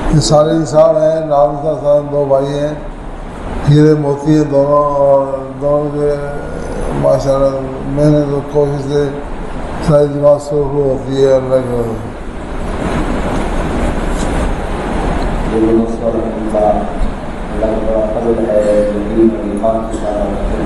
یہ سارے صاحب ہیں، نام صاحب دو بھائی ہیں، ہیرے موتی ہیں دونوں، اور دونوں کے ماشاء اللہ محنت اور کوشش سے ساری جماعت شروع ہوتی ہے اللہ کے اللہ کا فضل ہے، یقین اور ایمان کے ساتھ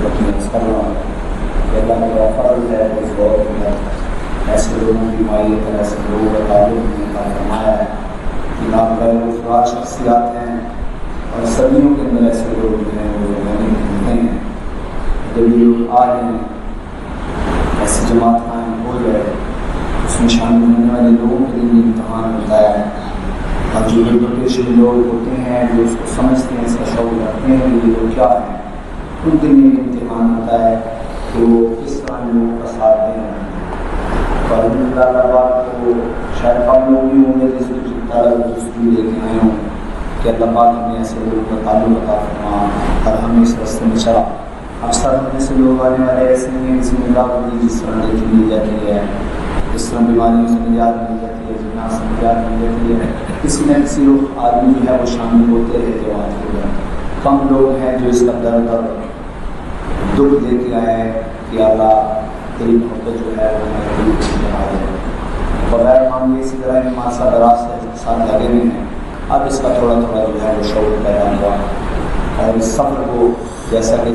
اللہ کا فضل ہے، اس دور میں ایسے لوگوں کی مائیت ہے، ایسے لوگوں کا تعلق نے فرمایا ہے کہ نابغیر شخصیات ہیں، اور صدیوں کے اندر ایسے لوگ ہیں وہ نہیں ہیں. جب یہ لوگ آ رہے ہیں، ایسی جماعت قائم ہو جائے، اس میں شامل ہونے والے لوگوں کے لیے امتحان ہوتا ہے. اور جو بڑے لوگ ہوتے ہیں جو اس کو سمجھتے ہیں، اس کا شوق رکھتے ہیں کہ یہ لوگ کیا ہیں، ان کے لیے امتحان ہوتا ہے کہ وہ کس طرح لوگوں کا ساتھ دیں. اور اللہ پاک کو شاید ہم لوگ بھی ہوں گے جس کو دوسری لے کے آئے ہوں کہ اللہ پاک ہمیں ایسے لوگوں کا تعلق عطا فرما اور ہم اس راستے میں چلا. اکثر ہم سے لوگ آنے والے ایسے ہیں جس میں اللہ جس طرح لے کے لی جاتی ہے، اس طرح بیماریوں سے نجات مل جاتی ہے، جنا سے نجات مل جاتی ہے. کسی نہ کسی لوگ آدمی جو ہے وہ شامل ہوتے رہتے ہیں. آج کے بعد کم لوگ ہیں جو اس کا درد اور دکھ دے کے آئے ہیں کہ اللہ تیری محبت جو ہے وہ ہمارے دل کو بنا دے. بغیر ہم اسی طرح کے ماسا دراز سے ساتھ لگے ہوئے ہیں. اب اس کا تھوڑا تھوڑا جو ہے وہ شعور پیدا ہوا، اور اس سفر کو جیسا کہ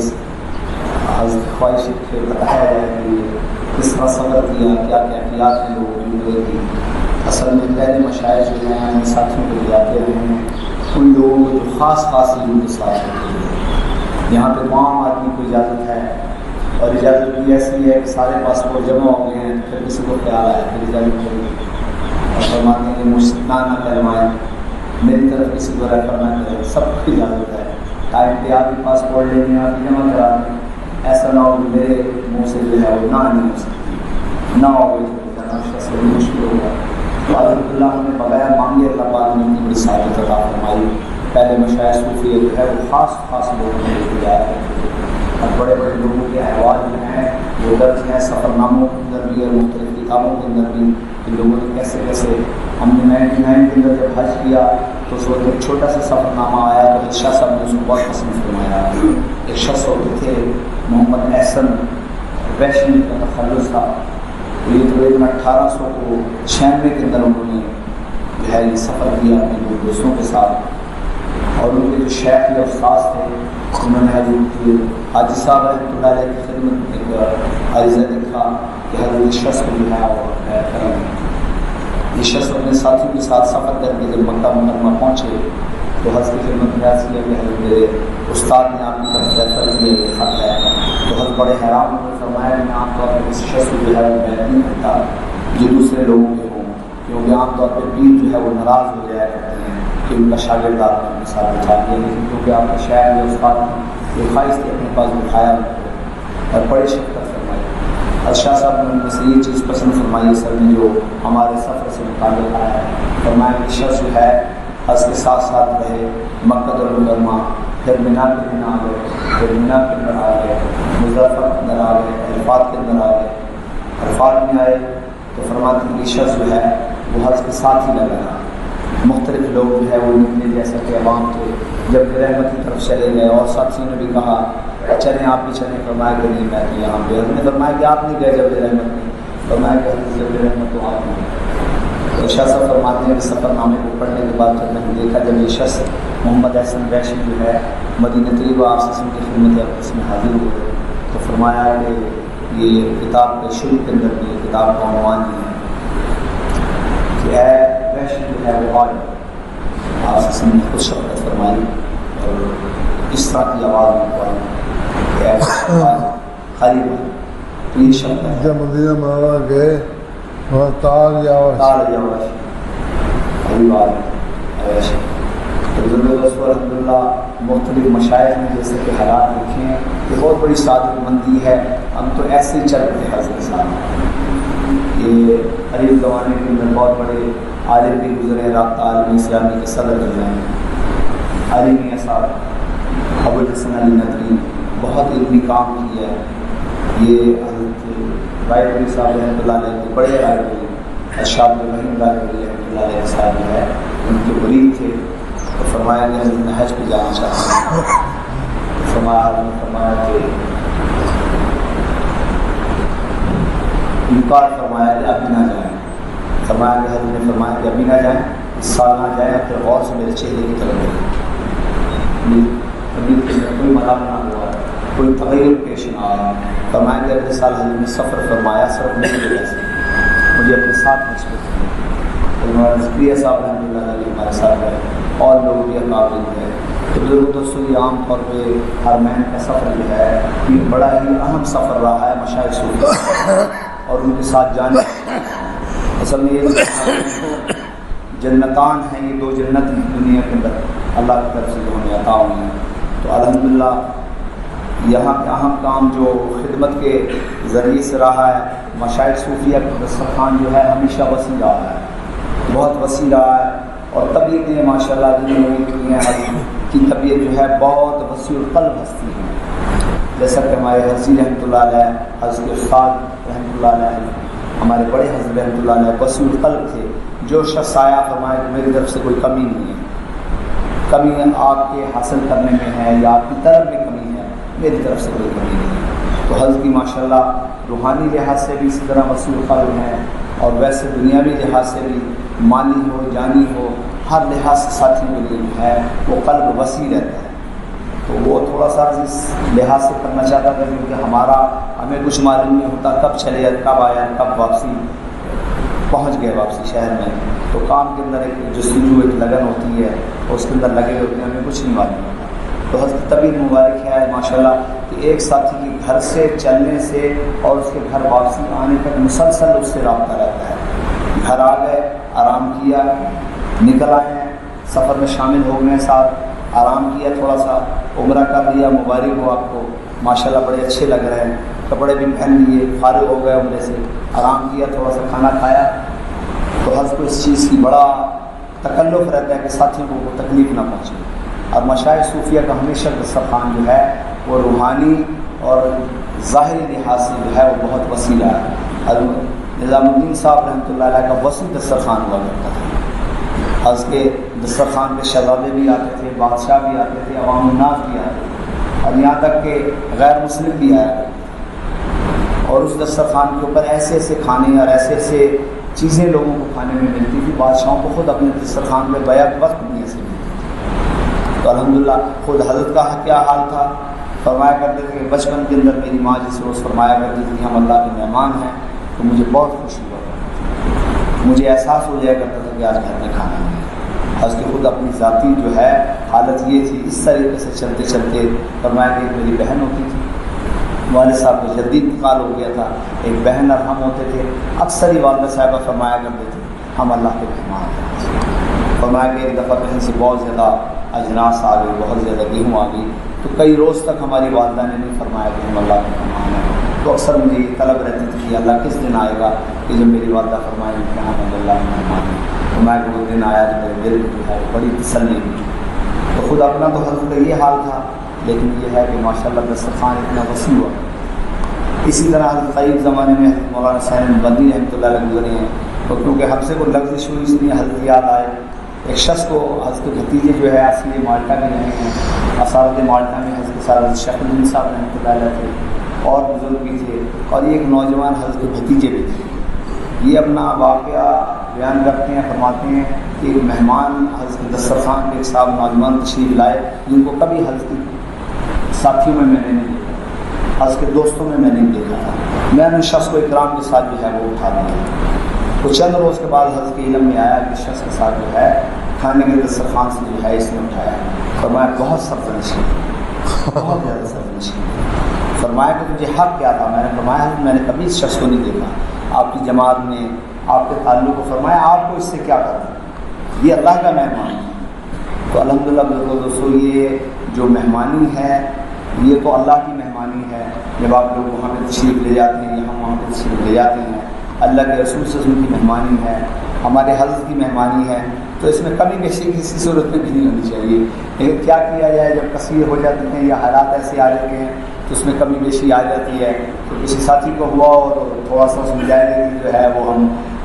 خواہش سے بتایا جائے کہ کس طرح سفر کیا، کیا کیفیات ہیں لوگوں کی ہوئے تھی. اصل میں پہلے مشاہد جو ہیں ہم ساتھیوں کو جاتے رہے ہیں، ان لوگوں کو جو خاص علوم کے ساتھ ہوتے ہیں. یہاں پہ عام آدمی کو اجازت ہے، اور اجازت بھی ایسی ہے کہ سارے پاسپورٹ جمع ہو گئے ہیں. پھر کسی کو خیال آیا پھر اجازت ہوگی اور فرماتے ہیں کہ مجھ سے نہ کروائیں، میری طرف کسی کو ریفر نہ کریں. سب کی اجازت ہے. ٹائم پہ آپ بھی پاسپورٹ لینے آپ جمع کرا دیں. ایسا نہ ہو کہ میرے منہ سے جو ہے وہ نہ نہیں ہو سکتی، نہ ہو گئی تو کرنا سے مشکل ہوگا. تو الحمد للہ ہم نے بغیر مانگے اللہ پاک نے اتنی بڑی سعادت عطا فرمائی. پہلے مشاہد صوفی جو ہے وہ خاص لوگوں نے لے کے جایا کرتے تھے، اور بڑے بڑے لوگوں کے احوال جو ہیں وہ درج ہیں سفر ناموں کے اندر بھی اور مختلف کتابوں کے اندر بھی کہ لوگوں نے کیسے کیسے. ہم نے 99 کے اندر جب حج کیا تو اس وقت ایک چھوٹا سا سفر نامہ آیا تو شاہ صاحب نے اس کو بہت پسند فرمایا. ایک شخص ہوتے تھے محمد احسن ویشنو کا تخلص تھا. یہ تقریباً 1896 کے اندر انہوں نے جو ہے یہ سفر کیا اپنے دو دوستوں کے ساتھ، اور ان کے جو شیخ یا استاذ تھے انہوں نے حضرت حاجی صاحب رحمۃ اللہ علیہ کی خدمت ایک عریضہ لکھا کہ حضرت شخص کو جو ہے وہ کریں. یہ شخص اپنے ساتھیوں کے ساتھ سفر کر کے جب مکہ مکرمہ پہنچے تو حضرت کی خدمت میں عرض کیا کہ حضرت میرے استاد نے آپ کی طرف ریفر کیا یہ خط ہے. تو حضرت بڑے حیران ہوئے، فرمایا کہ میں عام طور پر اس شخص کو جو ہے وہ بیعت نہیں کرتا جو دوسرے لوگوں کے ہوں، کیونکہ عام طور پر پیر جو ہے وہ ناراض ہو جایا کرتے ہیں کہ ان کا شاگرد آپ نے اپنے ساتھ بچا لیا. لیکن کیونکہ آپ کا شاعر یا استاد یہ خواہش تھی اپنے پاس بٹھایا اور بڑے شفقت فرمائی. اور شاہ صاحب نے ان میں سے یہ چیز پسند فرمائی اصل میں جو ہمارے سفر سے متعلق آیا ہے. فرمایا کہ شخص جو ہے حج کے ساتھ ساتھ رہے، مکہ المکرمہ، پھر مینا کے دن آ گئے، پھر مینا کے اندر آ گئے، مزدلفہ کے اندر آ گئے، عرفات کے اندر آ گئے. عرفات میں آئے تو فرماتے ہیں کہ شخص جو ہے وہ حج کے ساتھ ہی لگا رہا. مختلف لوگ جو ہے وہ نکلے جیسا کہ عوام تھے جب رحمت کی طرف چلے گئے، اور ساتھیوں نے بھی کہا چلیں آپ بھی چلیں. فرمایا کہ نہیں میں تو یہاں پہ. ہم نے فرمایا کہ آپ نہیں گئے جب رحمت میں. فرمایا کہ جب رحمت تو آپ نہیں. تو شاہ صاحب فرماتے ہیں کہ سفر نامے کو پڑھنے کے بعد جب میں نے دیکھا جب یہ شخص محمد احسن ویشنو جو ہے مدینہ طیبہ آپ سے کی خدمت اس میں حاضر ہوئے تو فرمایا کہ یہ کتاب کے شروع کے اندر بھی کتاب کا عنوان ہے کہ اے ویشنو جو ہے وہ آج آپ سے نے خود شفقت فرمائی اور اس طرح کی آواز میں پڑھی کہ اے خریب تو یہ شفقت جب مدینہ منورہ گئے وہاں تار یا الحمد للہ مختلف مشاہد میں جیسے کہ حالات لکھے ہیں یہ بہت بڑی سعادت مندی ہے. ہم تو ایسے ہی چلتے ہیں حضرت صاحب. یہ قریب زمانے کے اندر بہت بڑے عالم بھی گزرے، رابطہ عالم اسلامی کے صدر جو ہیں علی میاں صاحب، ابو الحسن علی ندوی، بہت علمی کام کیا ہے. یہ حضرت رائے صاحب رحمۃ اللہ علیہ کے بڑے رائے ارشاد الرحیم رائے رحمۃ اللہ علیہ صاحب جو ہے ان کے مرید تھے، تو فرمایا کہ حضرت حج پہ جانا چاہتے ہیں. فرمایا کہ انکار فرمایا کہ ابھی نہ جائیں. فرمایا کہ حضرت نے فرمایا کہ ابھی نہ جائیں، اس سال نہ جائیں، پھر غور سے میرے چہرے کی طرف دیکھیں. طبیعت کے اندر کوئی مرض نہ ہوا، کوئی تغیر پیش نہ آیا. فرمایا کہ اگلے سال حضرت نے سفر فرمایا، صرف میری وجہ سے مجھے اپنے ساتھ مصروف کیا. ہمارا ذکریہ صاحب رحمۃ اللہ علیہ ہمارے ساتھ گئے، اور لوگ بھی قابل ہیں. تو بزرگ دوستوں یہ عام طور پہ حرمین کا سفر جو ہے یہ بڑا ہی اہم سفر رہا ہے مشائخ صوفیہ اور ان کے ساتھ جانے. اصل میں یہ جنتان ہیں، یہ دو جنت دنیا کے اندر اللہ کی طرف سے جو ہمیں عطا ہوئی ہیں. تو الحمدللہ یہاں کا اہم کام جو خدمت کے ذریعے سے رہا ہے، مشائخ صوفیہ کا دسترخوان جو ہے ہمیشہ وسیع رہا ہے، بہت وسیع رہا ہے. اور طبیعتیں ماشاء اللہ جن لوگوں کی طبیعت جو ہے بہت وسیع القلب ہستی ہے. جیسا کہ ہمارے حضی رحمۃ اللہ علیہ، حضرت استاد رحمۃ اللہ علیہ، ہمارے بڑے حضرت رحمۃ اللہ علیہ وسیع القلب تھے. جو شخص آیا فرمایا کہ میری طرف سے کوئی کمی نہیں ہے، کمی آپ کے حاصل کرنے میں ہے یا آپ کی طرف میں کمی ہے، میری طرف سے کوئی کمی نہیں ہے. تو حضرت کی ماشاء اللہ روحانی لحاظ سے بھی اسی طرح وسیع القلب ہیں، اور ویسے دنیاوی لحاظ سے بھی مالی ہو جانی ہو ہر لحاظ سے ساتھی کے لیے جو ہے وہ قلب وسیع رہتا ہے. تو وہ تھوڑا سا اس لحاظ سے کرنا چاہتا تھا کیونکہ ہمیں کچھ معلوم نہیں ہوتا کب چلے جائے، کب آیا، کب واپسی پہنچ گئے واپسی شہر میں. تو کام کے اندر ایک جستجو ایک لگن ہوتی ہے، اس کے اندر لگے ہوتے ہیں، ہمیں کچھ نہیں معلوم ہوتا. تو حضرت طبیعت مبارک ہے ماشاءاللہ کہ ایک ساتھی کے گھر سے چلنے سے اور اس کے گھر واپسی آنے تک مسلسل اس سے رابطہ رہتا ہے. گھر آ گئے، آرام کیا، نکل آئے ہیں، سفر میں شامل ہو گئے، ساتھ آرام کیا، تھوڑا سا عمرہ کر لیا، مبارک ہو آپ کو، ماشاءاللہ بڑے اچھے لگ رہے ہیں، کپڑے بھی پہن لیے، فارغ ہو گئے عمرے سے، آرام کیا، تھوڑا سا کھانا کھایا. تو حضرت کو اس چیز کی بڑا تکلف رہتا ہے کہ ساتھیوں کو تکلیف نہ پہنچے. اور مشائخ صوفیہ کا ہمیشہ دسترخوان جو ہے وہ روحانی اور ظاہری لحاظ سے جو ہے وہ بہت وسیع ہے. حضرت نظام الدین صاحب رحمۃ اللہ علیہ کا وسیع دسترخوان ہوا کرتا تھا. حضرت کے دسترخوان پہ شہزادے بھی آتے تھے، بادشاہ بھی آتے تھے، عوام الناس بھی آتے تھے، اور یہاں تک کہ غیر مسلم بھی آیا کرتے تھے. اور اس دسترخوان کے اوپر ایسے ایسے کھانے اور ایسے ایسے چیزیں لوگوں کو کھانے میں ملتی تھی، بادشاہوں کو خود اپنے دسترخوان پہ بیک وقت بھی ایسے ملتی. تو الحمدللہ خود حضرت کا کیا حال تھا، فرمایا کرتے تھے کہ بچپن کے اندر میری ماں جس روز فرمایا کرتی تھی ہم اللہ کے مہمان ہیں، تو مجھے بہت خوشی ہوا کرتی تھی، مجھے احساس ہو جایا کرتا تھا کہ آج گھر میں کھانا ہے. حضرت کی خود اپنی ذاتی جو ہے حالت یہ تھی. اس طریقے سے چلتے چلتے فرمایا کہ ایک میری بہن ہوتی تھی، والد صاحب کو جلدی انتقال ہو گیا تھا، ایک بہن اور ہم ہوتے تھے. اکثر ہی والدہ صاحبہ فرمایا کرتے تھے ہم اللہ کے مہمان ہیں. فرمایا کہ ایک دفعہ بہن سے بہت زیادہ اجناس آ گئی، بہت زیادہ گیہوں آ گئی، تو کئی روز تک ہماری والدہ نے نہیں فرمایا کہ ہم اللہ کے مہمان ہیں. تو اکثر مجھے یہ طلب رہتی تھی کہ اللہ کس دن آئے گا کہ جب میری والدہ فرمائے کہ ہم اللہ کے مہمان ہیں. فرمایا کہ وہ دن آیا جو میرے دل جو ہے بڑی تسلی ہوئی. تو خود اپنا تو حضرت کا یہ حال تھا، لیکن یہ ہے کہ ماشاءاللہ دسترخوان اتنا وسیع ہوا. اسی طرح حضرت قریب زمانے میں مولانا حسین بندی رحمۃ اللہ علیہ گزرے ہیں. تو کیونکہ ہم سے وہ لفظ ہوئی اس لیے حضرت یاد آئے. ایک شخص کو حضرت کے بھتیجے جو ہے اصلی مالٹا میں رہے ہیں، اسارت مالٹا میں حضرت کے ساتھ شیخ الدین صاحب رحمۃ اللہ علیہ تھے، اور بزرگ بھی تھے، اور یہ ایک نوجوان حضرت کے بھتیجے بھی تھے. یہ اپنا واقعہ بیان کرتے ہیں، فرماتے ہیں کہ ایک مہمان حضرت کے دسترخوان کے ایک صاحب نوجوان تشریف لائے جن کو کبھی حضرت کے ساتھیوں میں نے نہیں دیکھا، حضرت کے دوستوں میں نہیں دیکھا تھا. میں نے اس شخص کو اکرام کے ساتھ جو ہے وہ اٹھا دیا. تو چند روز کے بعد حضرت کے علم میں آیا کہ اس شخص کے ساتھ جو ہے کھانے کے دسترخوان سے جو ہے اس نے اٹھایا. فرمایا بہت سرزنشی، بہت زیادہ سرزنشی. فرمایا کہ مجھے حق کیا تھا. میں نے فرمایا میں نے کبھی اس شخص کو نہیں دیکھا آپ کی جماعت میں، آپ کے تعلق کو. فرمایا آپ کو اس سے کیا کرنا، یہ اللہ کا مہمان ہے. تو الحمدللہ دوستو یہ جو مہمانی ہے یہ تو اللہ کی مہمانی ہے. جب آپ لوگ وہاں پہ تشریف لے جاتے ہیں یا ہم وہاں پہ تشریف لے جاتے ہیں، اللہ کے رسول صلی اللہ علیہ وسلم کی مہمانی ہے، ہمارے حضرت کی مہمانی ہے. تو اس میں کمی بیشی کسی صورت میں بھی نہیں ہونی چاہیے. لیکن کیا کیا جائے جب کثیر ہو جاتے ہیں یا حالات ایسے آ جاتے ہیں تو اس میں کمی بیشی آ جاتی ہے. تو کسی ساتھی کو ہوا اور تھوڑا سا اس میں جائے جو ہے وہ ہم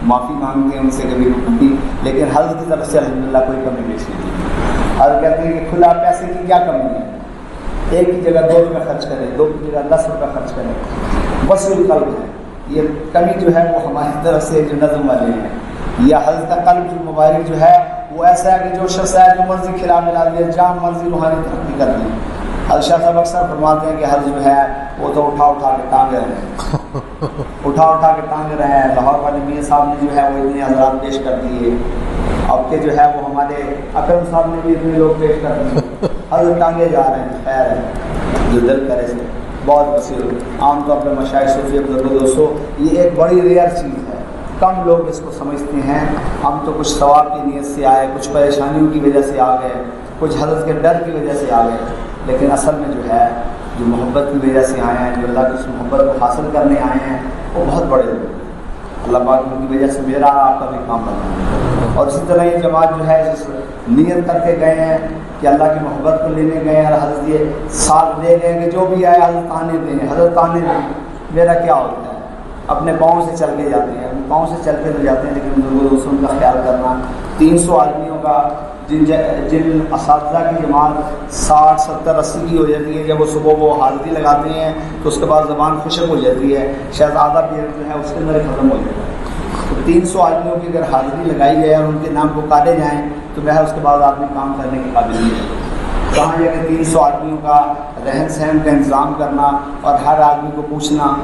معافی مانگتے ہیں ان سے کبھی کبھی، لیکن حضرت کی طرف سے الحمدللہ کوئی کمی پیش نہیں تھی۔ حضرت کہتے ہیں کہ کھلا پیسے کی کیا کمی ہے، ایک کی جگہ 2 روپے خرچ کریں، 2 کی جگہ 10 روپے خرچ کریں، وسیع قلب ہے۔ یہ کمی جو ہے وہ ہماری طرف سے جو نظم والے ہیں، یا حضرت کا قلب جو مبارک جو ہے وہ ایسا ہے کہ جو شخص ہے جو مرضی کھلا ملا دیا، جہاں مرضی روحانی ترقی کر دی۔ حضرت شاہ صاحب اکثر فرماتے ہیں کہ حضرت جو ہے وہ تو اٹھا کے ٹانگے رہے ہیں، اٹھا کے ٹانگے رہے ہیں۔ لاہور والے میاں صاحب نے جو ہے وہ اتنے حضرات پیش کر دیے، اب کے جو ہے وہ ہمارے اکرم صاحب نے بھی اتنے لوگ پیش کر دیے، حضرت ٹانگے جا رہے ہیں۔ خیر ہے، جو دل کرے سے بہت وسیع۔ عام طور پر مشائخ صوفیہ بزرگوں دوستوں، یہ ایک بڑی ریئر چیز ہے، کم لوگ اس کو سمجھتے ہیں۔ ہم تو کچھ ثواب کی نیت سے آئے، کچھ پریشانیوں کی وجہ سے آ گئے، کچھ حضرت کے ڈر کی وجہ سے آ گئے، لیکن اصل میں جو ہے جو محبت کی وجہ سے آئے ہیں، جو اللہ کی اس محبت کو حاصل کرنے آئے ہیں، وہ بہت بڑے لوگ ہیں۔ اللہ پاک ان کی وجہ سے میرا آپ کا بھی کام بنا۔ اور اسی طرح یہ جماعت جو ہے جس نیت کر کے گئے ہیں کہ اللہ کی محبت کو لینے گئے ہیں، اور حضرت یہ ساتھ دے گئے کہ جو بھی آئے حضرت آنے دیں، حضرت آنے دیں۔ میرا کیا ہوتا ہے، اپنے پاؤں سے چل کے جاتے ہیں، پاؤں سے چل کے تو جاتے ہیں، لیکن بزرگوں دوستوں کا خیال کرنا۔ 300 آدمیوں کا جن اساتذہ کی جماعت 60 70 80 کی ہو جاتی ہے، جب وہ صبح وہ حاضری لگاتے ہیں تو اس کے بعد زبان خشک ہو جاتی ہے، شاید آدھا پیریڈ جو ہے اس کے اندر ہی ختم ہو جاتا ہے۔ تو 300 آدمیوں کی اگر حاضری لگائی جائے اور ان کے نام پکارے جائیں تو وہ اس کے بعد آدمی کام کرنے کے قابل نہیں ہے۔ کہاں جا کے 300 آدمیوں کا رہن سہن کا انتظام کرنا اور ہر آدمی کو پوچھنا۔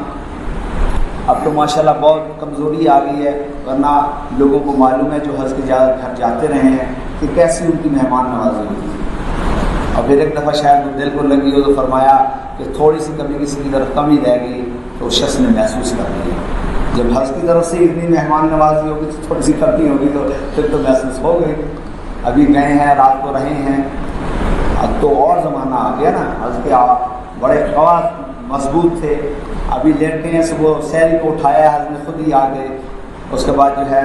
اب تو ماشاءاللہ بہت کمزوری آ گئی ہے، ورنہ لوگوں کو معلوم ہے جو حج کے گھر جاتے رہے ہیں کہ کیسی ان کی مہمان نوازی ہوتی ہے۔ اور پھر ایک دفعہ شاید دل کو لگی ہو تو فرمایا کہ تھوڑی سی کبھی کسی کی طرف کمی رہ گئی تو اس شخص نے محسوس کر لیا۔ جب حج کی طرف سے اتنی مہمان نوازی ہوگی تو تھوڑی سی کمی ہوگی تو پھر تو محسوس ہو گئی۔ ابھی گئے ہیں، رات کو رہے ہیں، اب تو اور زمانہ آ گیا نا، حج کے بڑے خواص مضبوط تھے، ابھی لیٹے ہیں، صبح سحری کو اٹھایا ہے حضرت نے خود ہی آ کے، اس کے بعد جو ہے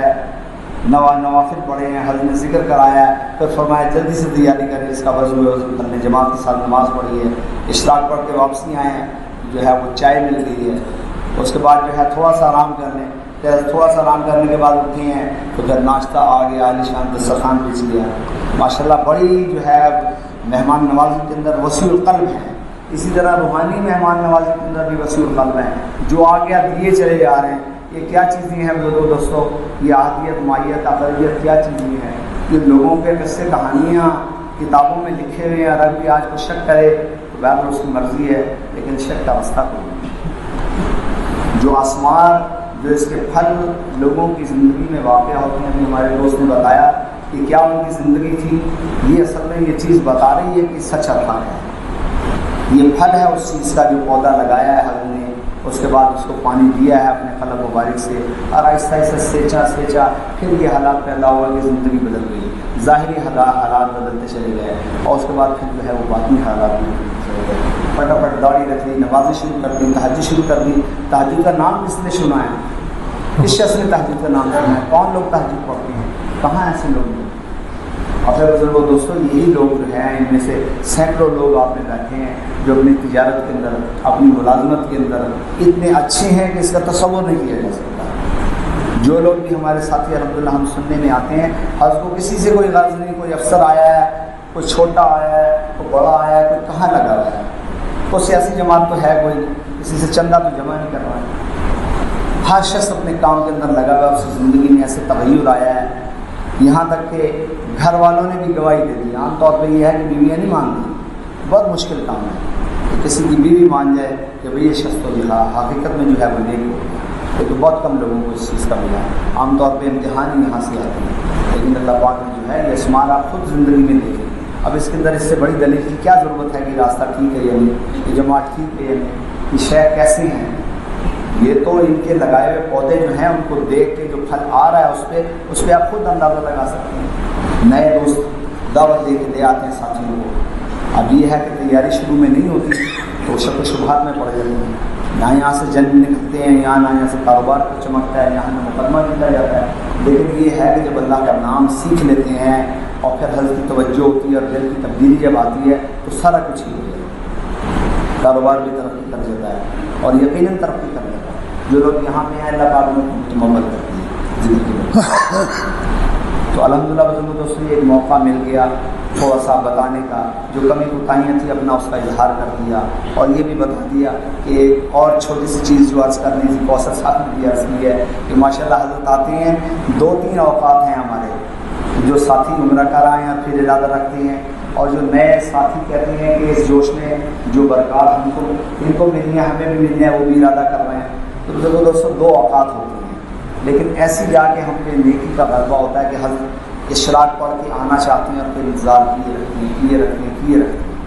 نوافل پڑھے ہیں، حضرت نے ذکر کرایا ہے، پھر فرمایا جلدی سے تیاری کریں، اس کا وضو ہے، وضو کرنے جماعت کے ساتھ نماز پڑھی ہے، اشراق پڑھ کے واپسی آئے ہیں، جو ہے وہ چائے مل گئی ہے، اس کے بعد جو ہے تھوڑا سا آرام کر لیں، پھر تھوڑا سا آرام کرنے کے بعد اٹھے ہیں تو پھر ناشتہ آ گیا، عالیشان دسترخوان بچ گیا۔ ماشاءاللہ بڑی جو ہے مہمان نوازی کے اندر وسیع القلب ہے، اسی طرح روحانی مہمان نوازی کے اندر بھی وسیع القلب ہیں، جو آ گیا دیے چلے جا رہے ہیں۔ یہ کیا چیزیں ہیں بزرگوں دوستوں، یہ عادیت، مائیت، اقلیت کیا چیزیں ہیں؟ یہ لوگوں کے قصے کہانیاں کتابوں میں لکھے ہوئے ہیں، اگر بھی آج کو شک کرے تو بہرحال اس کی مرضی ہے، لیکن شک کا راستہ کوئی نہیں۔ جو آسمان، جو اس کے پھل لوگوں کی زندگی میں واقع ہوتے ہیں، ابھی ہمارے دوست نے بتایا کہ کیا ان کی زندگی تھی، یہ اصل میں یہ چیز بتا رہی ہے کہ سچ رہا ہے۔ یہ پھل ہے اس چیز کا جو پودا لگایا ہے حضرت نے، اس کے بعد اس کو پانی دیا ہے اپنے قلب مبارک سے، اور آہستہ آہستہ سینچا پھر یہ حالات پیدا ہوا کہ زندگی بدل گئی، ظاہری حالات بدلتے چلے گئے، اور اس کے بعد پھر جو ہے وہ باطنی حالات بھی چلے گئے۔ پھٹافٹ داڑھی رکھ لی، نمازیں شروع کر دی، تہجد شروع کر دی۔ تہجد کا نام کس نے سنا ہے؟ کس شخص نے تہجد کا نام سنا ہے؟ کون لوگ تہجد پڑھتے ہیں؟ کہاں ایسے لوگ ہیں؟ اور پھر بزرگوں دوستوں یہی لوگ جو ہیں، ان میں سے سینکڑوں لوگ آپ نے بیٹھے ہیں جو اپنی تجارت کے اندر، اپنی ملازمت کے اندر اتنے اچھے ہیں کہ اس کا تصور نہیں کیا جا سکتا۔ جو لوگ بھی ہمارے ساتھی الحمدللہ ہم سننے میں آتے ہیں، حضرت کو کسی سے کوئی غرض نہیں، کوئی افسر آیا ہے، کوئی چھوٹا آیا ہے، کوئی بڑا آیا ہے، کوئی کہاں لگا ہوا ہے، کوئی سیاسی جماعت تو ہے کوئی، کسی سے چندہ تو جمع نہیں کر رہا ہے۔ ہر شخص اپنے کام کے اندر لگا ہوا، اس کی زندگی میں ایسے تغیر آیا ہے، یہاں تک کہ گھر والوں نے بھی گواہی دے دی۔ عام طور پہ یہ ہے کہ بیویاں نہیں مانتی، بہت مشکل کام ہے کہ کسی کی بیوی مان جائے کہ بھئی یہ شخص تو حقیقت میں جو ہے وہ نیک ہو گیا، لیکن بہت کم لوگوں کو اس چیز کا ملا ہے۔ عام طور پہ امتحان ہی یہاں سے آتے ہیں، لیکن اللہ پاک نے جو ہے یہ اسمار آپ خود زندگی میں دیکھیں۔ اب اس کے اندر اس سے بڑی دلیل کی کیا ضرورت ہے کہ راستہ ٹھیک ہے یا نہیں، یہ جماعت ٹھیک ہے یا نہیں، یہ شے کیسے ہیں؟ یہ تو ان کے لگائے ہوئے پودے جو ہیں ان کو دیکھ کے جو پھل آ رہا ہے اس پہ آپ خود اندازہ لگا سکتے ہیں۔ نئے دوست دعوت دے کے دے آتے ہیں ساتھیوں کو، اب یہ ہے کہ تیاری شروع میں نہیں ہوتی تو شک و شبہات میں پڑ جاتے ہیں، یہاں سے جنگ نکلتے ہیں، یہاں سے کاروبار کو چمکتا ہے، یہاں مقدمہ جیتا جاتا ہے۔ لیکن یہ ہے کہ جب اللہ کا نام سیکھ لیتے ہیں اور پھر حضرت کی توجہ ہوتی ہے اور دل کی تبدیلی جب آتی ہے تو سارا کچھ ہی ہو جاتا ہے، کاروبار بھی ترقی کر جاتا ہے اور یقیناً ترقی کر جاتا ہے۔ جو لوگ یہاں پہ ہیں اللہ پاک میں مکمل کرتے ہیں، ذکر کے تو الحمدللہ بزرگوں دوستوں یہ ایک موقع مل گیا تھوڑا سا بتانے کا، جو کمی کوتاہیاں تھی اپنا اس کا اظہار کر دیا، اور یہ بھی بتا دیا کہ ایک اور چھوٹی سی چیز جو عرض کرنی تھی کوثر صاحب نے بھی عرض کی ہے کہ ماشاءاللہ حضرت آتے ہیں 2-3 اوقات ہیں ہمارے، جو ساتھی عمرہ کر آئے ہیں پھر ارادہ رکھتے ہیں، اور جو نئے ساتھی کہتے ہیں کہ اس جوش میں جو برکات ہم کو ان کو ملنی ہے ہمیں بھی ملنی ہے، وہ بھی ارادہ کر رہے ہیں۔ تو بزرگوں دوستوں 2 اوقات ہوتے ہیں، لیکن ایسی جا کے ہم پہ نیکی کا غلبہ ہوتا ہے کہ حضرت اشراق پڑھ کے آنا چاہتے ہیں اور پھر انتظار کیے رکھتے ہیں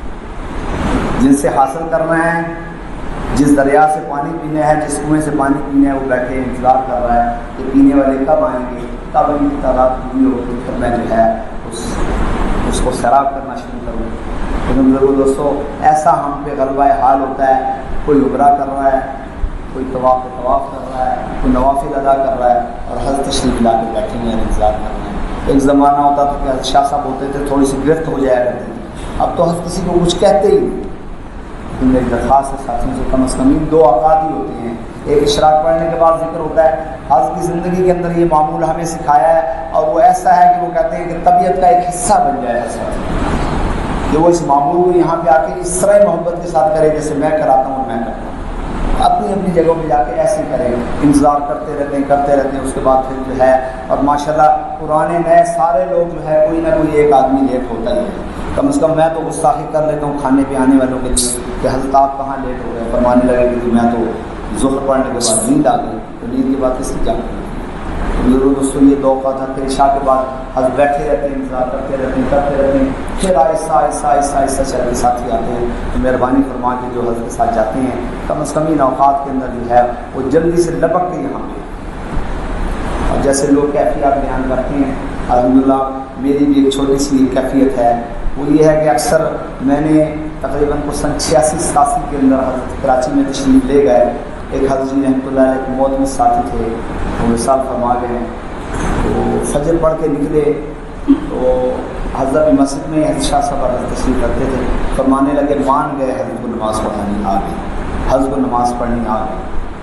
جن سے حاصل کرنا ہے، جس دریا سے پانی پینا ہے، جس کنویں سے پانی پینا ہے، وہ بیٹھے انتظار کر رہا ہے کہ پینے والے کب آئیں گے، کب ان کی تعداد پوری ہوگی، پھر میں جو ہے اس کو سیراب کرنا شروع کروں۔ لیکن بزرگوں دوستوں ایسا ہم پہ غلبہ حال ہوتا ہے، کوئی عمرہ کر رہا ہے، کوئی طواف کر رہا ہے، کوئی نوافل ادا کر رہا ہے، اور حضرت تشریف لا کے بیٹھے ہیں انتظار کر رہے ہیں۔ ایک زمانہ ہوتا تھا کہ حضرت شاہ صاحب ہوتے تھے تھوڑی سی گرفت ہو جایا کرتی تھی، اب تو حضرت کسی کو کچھ کہتے ہی نہیں۔ میری درخواست ہے ساتھیوں سے کم از کم 2 اوقات ہی ہوتے ہیں، ایک اشراق پڑھنے کے بعد ذکر ہوتا ہے۔ حضرت کی زندگی کے اندر یہ معمول ہمیں سکھایا ہے، اور وہ ایسا ہے کہ وہ کہتے ہیں کہ طبیعت کا ایک حصہ بن جائے ہر ساتھی، کہ وہ اس معمول کو یہاں پہ آ کے اس طرح محبت کے ساتھ کرے جیسے میں کراتا ہوں اور میں کرتا ہوں، اپنی اپنی جگہوں پہ جا کے ایسے کریں، انتظار کرتے رہتے ہیں۔ اس کے بعد پھر جو ہے، اور ماشاءاللہ پرانے نئے سارے لوگ جو ہے کوئی نہ کوئی ایک آدمی لیٹ ہوتا ہی ہے۔ کم از کم میں تو گستاخی کر لیتا ہوں کھانے پہ آنے والوں کے لیے کہ حضرت آپ کہاں لیٹ ہو گئے، فرمانے لگے کہ میں تو ظہر پڑھنے کے بعد نیند آ گئی، تو نیند کے بعد کس کی جاگ گئی۔ ضرور دوستوں یہ 2 اوقات تھا، پھر عشاء کے بعد حضرت بیٹھے رہتے ہیں، انتظار کرتے رہتے ہیں، پھر آہستہ چل کے ساتھی آتے ہیں، تو مہربانی فرما کے جو حضرت کے ساتھ جاتے ہیں کم از کم ان اوقات کے اندر جو ہے وہ جلدی سے لپک کے یہاں پہ، اور جیسے لوگ کیفیات بیان کرتے ہیں الحمدللہ میری بھی ایک چھوٹی سی کیفیت ہے، وہ یہ ہے کہ اکثر میں نے تقریباً کو سن 86-87 کے اندر حضرت کراچی میں تشریف لے گئے، ایک حضرت جی رحمۃ اللہ علیہ ایک موت میں ساتھی تھے، وہ وصال فرما گئے، تو فجر پڑھ کے نکلے تو حضرت مسجد میں حضرت شاہ صاحب حضرت تشریف رکھتے تھے، فرمانے لگے مان گئے حضرت کو نماز پڑھانی آ گئی، حضرت کو نماز پڑھنی آ گئی۔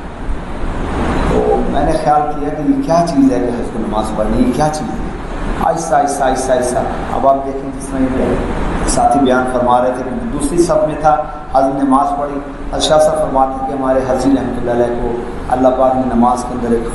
تو میں نے خیال کیا کہ یہ کیا چیز ہے کہ حضرت کو نماز پڑھنی، یہ کیا چیز ہے؟ آہستہ اب آپ دیکھیں جس طرح یہ ساتھی بیان فرما رہے تھے کہ دوسری صف میں تھا، حضرت نے نماز پڑھی، حضرت شاہ صاحب فرماتے کہ ہمارے حضرت رحمۃ اللہ علیہ کو اللہ پاک نے نماز کے اندر ایک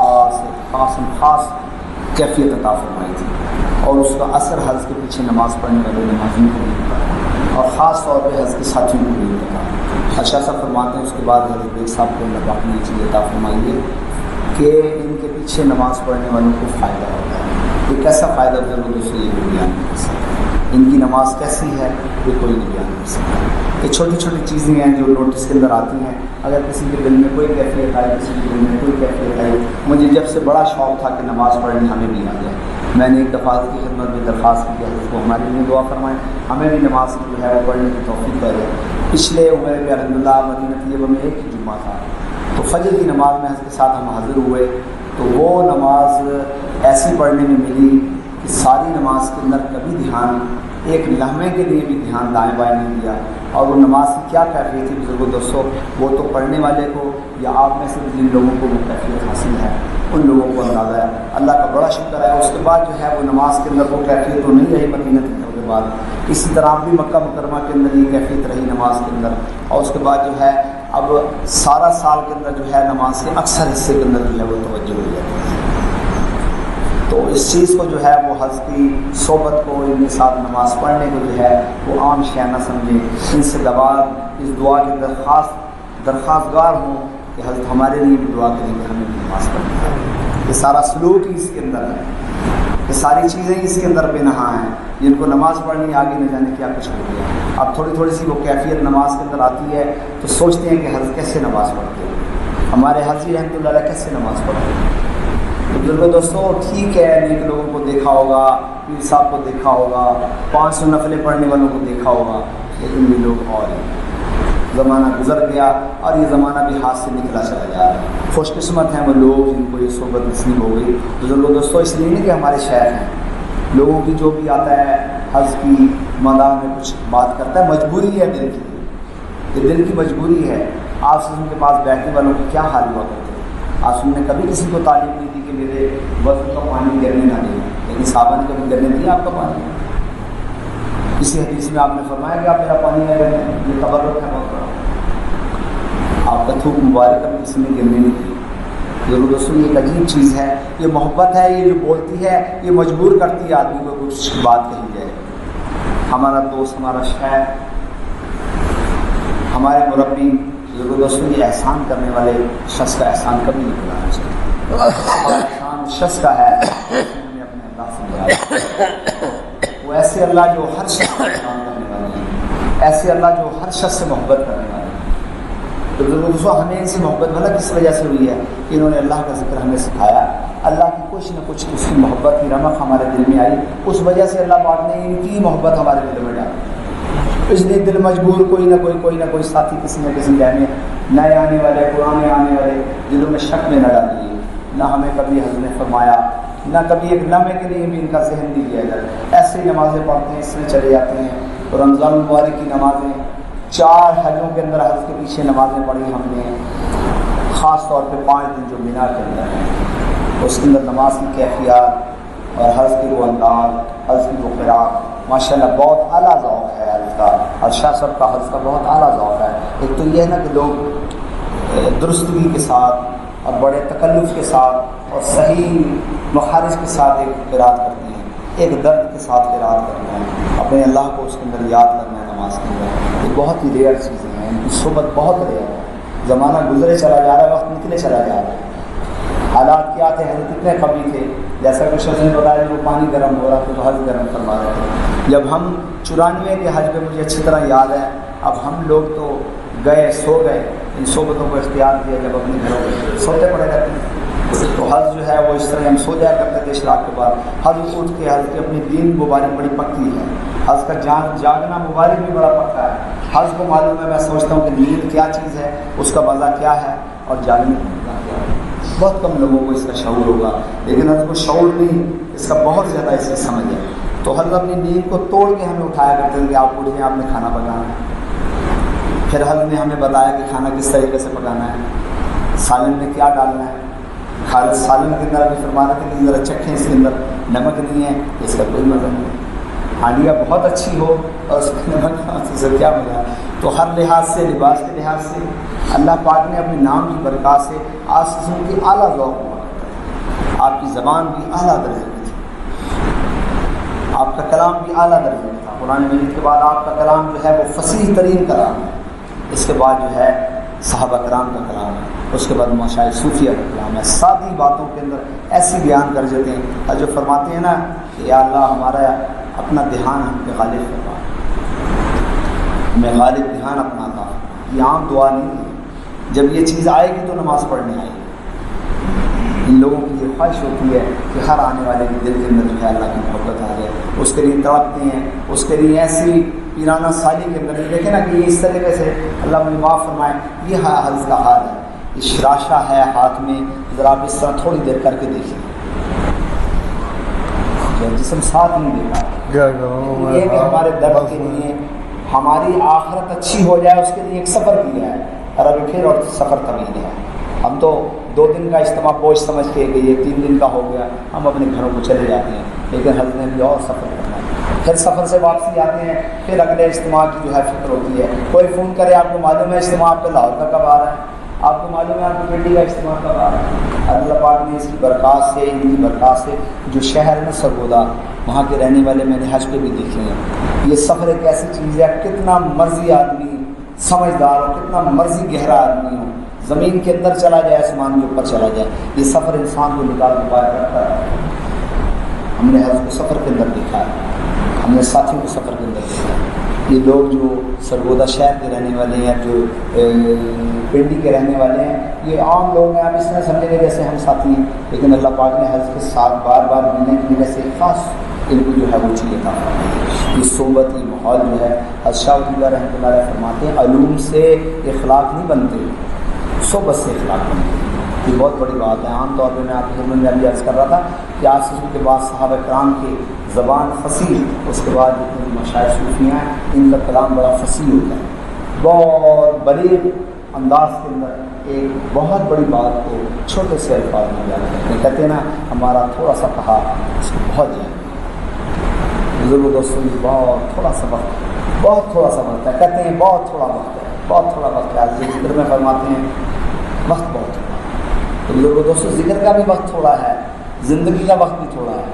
خاص کیفیت عطا فرمائی تھی، اور اس کا اثر حضرت کے پیچھے نماز پڑھنے والے نمازیوں کو نہیں پڑا، اور خاص طور پہ حضرت کے ساتھیوں کو نہیں پڑا۔ حضرت شاہ صاحب فرماتے ہیں اس کے بعد حضرت بیگ صاحب کو اللہ پاک نے یہ چیز عطا فرمائی ہے کہ ان کے پیچھے نماز پڑھنے والوں کو فائدہ ہوتا ہے۔ یہ کیسا فائدہ ضرور دوسرے یہ بھی بیان کر سکتا ہے، ان کی نماز کیسی ہے یہ کوئی نہیں بیان کر سکتا۔ یہ چھوٹی چھوٹی چیزیں ہیں جو نوٹس کے اندر آتی ہیں، اگر کسی کے دل میں کوئی کیفیت آئی، کسی کے دل میں کوئی کیفیت آئی، مجھے جب سے بڑا شوق تھا کہ نماز پڑھنی ہمیں بھی آ جائے، میں نے ایک دفعہ کی خدمت میں درخواست کی کہ حضرت کو ہمارے لیے دعا فرمائیں، ہمیں بھی نماز جو ہے وہ پڑھنے کی توفیق کرے۔ پچھلے عمر میں الحمدللہ مدینہ طیبہ میں ایک ہی جمعہ تھا، تو فجر کی نماز میں حضرت کے ساتھ ہم حاضر ہوئے، تو وہ نماز ایسی پڑھنے میں ملی کہ ساری نماز کے اندر کبھی دھیان ایک لمحے کے لیے بھی دھیان دائیں بائیں نہیں دیا، اور وہ نماز کی کیا کیفیت تھی بزرگوں دوستوں، وہ تو پڑھنے والے کو یا آپ میں سے جن لوگوں کو وہ کیفیت حاصل ہے ان لوگوں کو اندازہ ہے۔ اللہ کا بڑا شکر ہے، اس کے بعد جو ہے وہ نماز کے اندر وہ کیفیت تو نہیں رہی مدینہ طیبہ کے بعد، اسی طرح بھی مکہ مکرمہ کے اندر یہ کیفیت رہی نماز کے اندر، اور اس کے بعد جو ہے اب سارا سال کے اندر جو ہے نماز کے اکثر حصے کے اندر جو ہے وہ توجہ ہو جاتی ہے۔ تو اس چیز کو جو ہے وہ حضرت کی صحبت کو، ان کے ساتھ نماز پڑھنے کو جو ہے وہ عام شے نہ سمجھیں، ان سے اس دعا کے درخواست گار ہوں کہ حضرت ہمارے لیے بھی دعا کریں کہ ہمیں بھی نماز پڑھنی ہے۔ یہ سارا سلوک ہی اس کے اندر ہے، یہ ساری چیزیں اس کے اندر بے نہا ہیں، جن کو نماز پڑھنی آگے نہ جانے کیا کچھ ہو گیا۔ اب تھوڑی سی وہ کیفیت نماز کے اندر آتی ہے تو سوچتے ہیں کہ حضرت کیسے نماز پڑھتے ہیں، ہمارے حضرت رحمۃ اللہ علیہ کیسے نماز پڑھتے ہیں۔ بزرگوں دوستوں ٹھیک ہے، نیک لوگوں کو دیکھا ہوگا، پیر صاحب کو دیکھا ہوگا، 500 نفلیں پڑھنے والوں کو دیکھا ہوگا، لیکن یہ لوگ اور ہیں۔ زمانہ گزر گیا اور یہ زمانہ بھی ہاتھ سے نکلا چلا جا رہا ہے۔ خوش قسمت ہیں وہ لوگ جن کو یہ صحبت نصیب ہو گئی۔ بزرگوں دوستوں اس لیے نہیں کہ ہمارے شیخ ہیں، لوگوں کی جو بھی آتا ہے حضرت کی مداح میں کچھ بات کرتا ہے، مجبوری ہے دل کی، یہ دل کی مجبوری ہے۔ آپ سے ان کے پاس بیٹھنے والوں کی کیا حال ہوا کرتے ہیں، آسم نے کبھی کسی کو تعلیم نہیں دی کہ میرے وضو کا پانی گرنے نہ دے، لیکن صحابہ نے کبھی گرنے دیا آپ کا پانی؟ اسی حدیث میں آپ نے فرمایا کہ آپ میرا پانی نہ گرنے، یہ تبرک ہے بہت بڑا۔ آپ کا تھوک مبارک کبھی کسی نے گرنے نہیں دی۔ ضرور رسول ایک عجیب چیز ہے، یہ محبت ہے، یہ جو بولتی ہے یہ مجبور کرتی ہے آدمی کو کچھ بات کہی جائے۔ ہمارا دوست، ہمارا شاعر، ہمارے مربی ضرور رسول یہ احسان کرنے والے شخص کا احسان کبھی نہیں بھلانا چاہیے۔ احسان اس شخص کا ہے نے اپنے اللہ سے بلایا، وہ ایسے اللہ جو ہر شخص کا احسان کرنے والے ہیں، ایسے اللہ جو ہر شخص سے محبت کرنے والے ہیں۔ تو ضرور ہمیں ان سے محبت بھلا کس وجہ سے ہوئی ہے کہ انہوں نے اللہ کا ذکر ہمیں سکھایا، اللہ کی کچھ نہ کچھ اس کی محبت کی رمق ہمارے دل میں آئی، اس وجہ سے اللہ پاک نے ان کی محبت ہمارے دل میں ڈالی۔ اس لیے دل مجبور کوئی نہ کوئی ساتھی کسی نہ کسی جائے میں، نئے آنے والے پرانے آنے والے دلوں میں شک میں نہ ڈالیے۔ نہ ہمیں کبھی حضرت نے فرمایا، نہ کبھی ایک لمحے کے لیے بھی ان کا ذہن نہیں لیا جائے۔ ایسے ہی نمازیں پڑھتے ہیں، اس میں چلے جاتے ہیں۔ اور رمضان المبارک کی نمازیں 4 حجوں کے اندر حج کے پیچھے نمازیں پڑھی ہم نے، خاص طور پہ 5 دن جو مینا کے اندر ہیں، اس کے اندر نماز کی کیفیات اور حج کی وہ انداز، حج کی وہ قراءت، ماشاءاللہ بہت اعلیٰ ذوق ہے حج کا، اور شاہ صاحب کا حج کا بہت اعلیٰ ذوق ہے۔ ایک تو یہ ہے نا کہ لوگ درستگی کے ساتھ اور بڑے تکلف کے ساتھ اور صحیح مخارج کے ساتھ ایک قراءت کرتے ہیں، ایک درد کے ساتھ قراءت کرنا ہے، اپنے اللہ کو اس کے اندر یاد کرنا ہے نماز کے اندر۔ یہ بہت ہی ریئر چیزیں ہیں، ان کی صحبت بہت ریئر ہے۔ زمانہ گزرے چلا جا رہا ہے، وقت نکلے چلا جا رہا ہے۔ حالات کیا تھے، حضرت کتنے قوی تھے، جیسا کہ شخص نے بتایا کہ وہ پانی گرم ہو رہا تھا تو حج گرم فرما رہے تھے۔ جب ہم 94 کے حج پہ مجھے اچھی طرح یاد ہے، اب ہم لوگ تو گئے سو گئے، ان صحبتوں کو اختیار کیا جب اپنے گھروں میں سوتے پڑے رہتے ہیں۔ تو حج جو ہے وہ اس طرح ہم سو جایا کرتے تھے اشراق کے بعد، حج اٹھ کے حج کی اپنی دین مبارک بڑی پکی ہے، حج کا جاگنا مبارک بھی بڑا پکا ہے۔ حج کو معلوم ہے، میں سوچتا ہوں کہ نیند کیا چیز ہے، اس کا وضع کیا ہے اور جاگنے کا کیا ہے۔ بہت کم لوگوں کو اس کا شعور ہوگا، لیکن حج کو شعور نہیں، اس کا بہت زیادہ اس کی سمجھ ہے۔ تو حضرت اپنی نیند کو توڑ کے ہمیں اٹھایا کرتے تھے کہ آپ اٹھیں، آپ نے کھانا پکانا ہے۔ پھر حضرت نے ہمیں بتایا کہ کھانا کس طریقے سے پکانا ہے، سالن میں کیا ڈالنا ہے۔ سالن کے اندر ابھی فرمانا تھا کہ ذرا چکھیں، اس کے اندر نمک نہیں ہے، اس کا کوئی مزہ نہیں۔ ہانڈیاں بہت اچھی ہو اور اس کا نمک سے کیا مزہ۔ تو ہر لحاظ سے، لباس کے لحاظ سے اللہ پاک نے اپنے نام کی برکات سے آج قسم کی اعلیٰ ذوق ہوا کرتا ہے۔ آپ کی زبان بھی اعلیٰ درجے کی تھی، آپ کا کلام بھی اعلیٰ درجے کا تھا۔ قرآن مجید کے بعد آپ کا کلام جو ہے وہ فصیح ترین کلام ہے، اس کے بعد جو ہے صحابہ کرام کا کلام ہے، اس کے بعد مشائخ صوفیہ کا کلام ہے۔ سادی باتوں کے اندر ایسی بیان کر جاتے ہیں، اور جو فرماتے ہیں نا کہ یا اللہ ہمارا اپنا دھیان ہم پہ غالب فرما، ہمیں غالب دھیان اپنا تھا۔ یہ عام دعا نہیں ہے، جب یہ چیز آئے گی تو نماز پڑھنے آئے گی۔ ان لوگوں کی یہ خواہش ہوتی ہے کہ ہر آنے والے کے دل کے اندر جو ہے اللہ کی محبت آ جائے، اس کے لیے تڑپتے ہیں، اس کے لیے ایسی پیرانہ سالی کے اندر دیکھیں نا کہ یہ اس طریقے سے اللہ مجھے معاف فرمائے، یہ حج کا حال ہے۔ یہ شراشہ ہے ہاتھ میں، ذرا آپ اس طرح تھوڑی دیر کر کے دیکھیں، جسم ساتھ نہیں دیتا۔ یہ کہ ہمارے درد کے لیے ہماری آخرت اچھی ہو جائے، اس کے لیے ایک سفر کیا ہے، اور ابھی پھر اور سفر طویل ہے۔ ہم تو 2 دن کا اجتماع بوجھ سمجھ کے کہ یہ 3 دن کا ہو گیا، ہم اپنے گھروں کو چلے جاتے ہیں، لیکن حضرت نے بھی اور سفر کرنا ہے۔ پھر سفر سے واپسی آتے ہیں، پھر اگلے اجتماع کی جو ہے فکر ہوتی ہے۔ کوئی فون کرے، آپ کو معلوم ہے اجتماع آپ کا لاہور کا کب آ رہا ہے، آپ کو معلوم ہے آپ کی پنڈی کا اجتماع کب آ رہا ہے۔ اللہ پاک نے اس کی برکات سے، ان کی برکات سے جو شہر میں سرگودا، وہاں کے رہنے والے میں نے حج پہ بھی دیکھے ہیں۔ یہ سفر ایک ایسی چیز ہے، کتنا مرضی آدمی سمجھدار ہو، کتنا مرضی گہرا آدمی ہو، زمین کے اندر چلا جائے، آسمان کے اوپر چلا جائے، یہ سفر انسان کو نکال کے باہر کرتا ہے۔ ہم نے حج کو سفر کے اندر دیکھا ہے، ہم نے ساتھیوں کو سفر کے اندر دیکھا ہے۔ یہ لوگ جو سرگودا شہر کے رہنے والے ہیں، جو پنڈی کے رہنے والے ہیں، یہ عام لوگ ہیں، آپ اس طرح سمجھیں گے جیسے ہم ساتھی ہیں، لیکن اللہ پاک نے حج کے ساتھ بار بار ملنے کی وجہ سے خاص ان کو جو ہے وہ چیز عطا فرمائی۔ یہ صحبت، یہ ماحول جو ہے، شاہ ولی اللہ رحمۃ اللہ علیہ فرماتے ہیں علوم سے اخلاق نہیں بنتے، صحبت سے اخلاق بنتے ہیں۔ یہ بہت بڑی بات ہے۔ عام طور پہ میں آپ کی خدمت میں ابھی عرض کر رہا تھا کہ آج کے بعد صحابہ کرام کی زبان فصیح، اس کے بعد جتنے مشائخ صوفیاں ہیں ان کا کلام بڑا فصیح ہوتا ہے، بہت بلیغ انداز کے اندر ایک بہت بڑی بات کو چھوٹے سے الفاظ میں بیان کرتے ہیں. کہتے ہیں نا ہمارا تھوڑا سا کہا اس کو بہت جائے. بزرگ دوستوں کی بہت تھوڑا سا وقت ہے. کہتے ہیں بہت تھوڑا وقت ہے. آج ذکر میں فرماتے ہیں وقت بہت تھوڑا. تو بزرگ دوستوں ذکر کا بھی وقت تھوڑا ہے, زندگی کا وقت بھی تھوڑا ہے,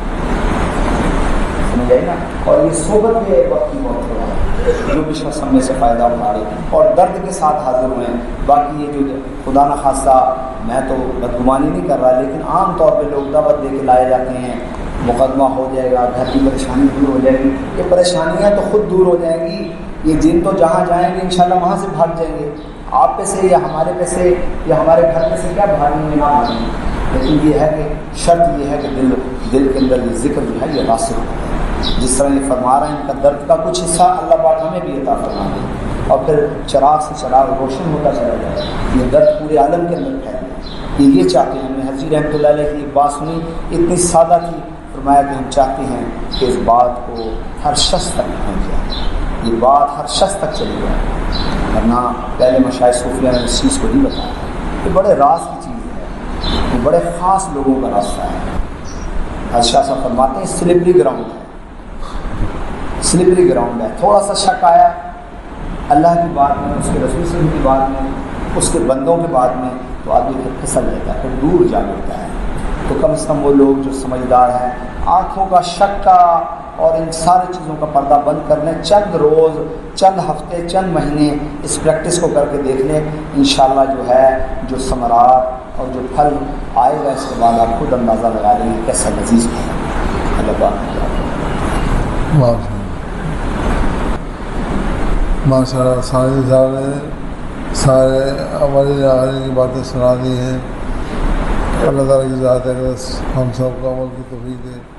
سمجھ آئی نا. اور یہ صحبت کے وقت بھی بہت تھوڑا ہے. جو بھی شخص ہم میں سے فائدہ اٹھا رہے اور درد کے ساتھ حاضر ہوئے ہیں. باقی یہ جو خدا نہ خاصہ میں تو بدگمانی نہیں کر رہا, لیکن عام طور پہ لوگ دعوت دے کے لائے جاتے ہیں, مقدمہ ہو جائے گا, گھر کی پریشانی دور ہو جائے گی. یہ پریشانیاں تو خود دور ہو جائیں گی. یہ جن تو جہاں جائیں گے انشاءاللہ وہاں سے بھاگ جائیں گے. آپ پہ سے یا ہمارے پہ سے یا ہمارے گھر پہ سے کیا بھاگیں گے, نہ بھاگیں گے. لیکن یہ ہے کہ شرط یہ ہے کہ دل کے اندر یہ ذکر جو ہے یہ راسخ ہو. جس طرح یہ فرما رہے ہیں ان کا درد کا کچھ حصہ اللہ پاک ہمیں بھی عطا فرما دے, اور پھر چراغ سے چراغ روشن ہوتا چلا جائے. یہ درد پورے عالم کے اندر پھیل جائے. یہ چاہتے ہیں. ہم نے حضرت رحمۃ اللہ علیہ کی ایک بات سنی, اتنی سادہ تھی. فرمایا کہ ہم چاہتے ہیں کہ اس بات کو ہر شخص تک پہنچ جائے, یہ بات ہر شخص تک چلی جائے. ورنہ پہلے مشائخ صوفیہ نے اس چیز کو نہیں بتایا. یہ بڑے راز کی چیز ہے, یہ بڑے خاص لوگوں کا راستہ ہے. حضرت شاہ صاحب فرماتے ہیں سلپری گراؤنڈ ہے, سلپری گراؤنڈ ہے. تھوڑا سا شک آیا اللہ کی بات میں, اس کے رسول سے کی بات میں, اس کے بندوں کے بات میں, تو آدمی پھر پھسل جاتا ہے, پھر دور جا ملتا ہے. تو کم از کم وہ لوگ جو سمجھدار ہیں آنکھوں کا شک کا اور ان ساری چیزوں کا پردہ بند کر لیں. چند روز, چند ہفتے, چند مہینے اس پریکٹس کو کر کے دیکھ لیں. انشاءاللہ جو ہے جو ثمرات اور جو پھل آئے گا اس کے بعد آپ خود اندازہ لگا لیں گے کیسا لذیذ ہے. اللہ پاک ماشاء اللہ. سارے صاحب نے سارے ہماری کی باتیں سنا دی ہیں. اللہ تعالیٰ کی ذات ہے کہ ہم سب کو عمل کی توفیق دے.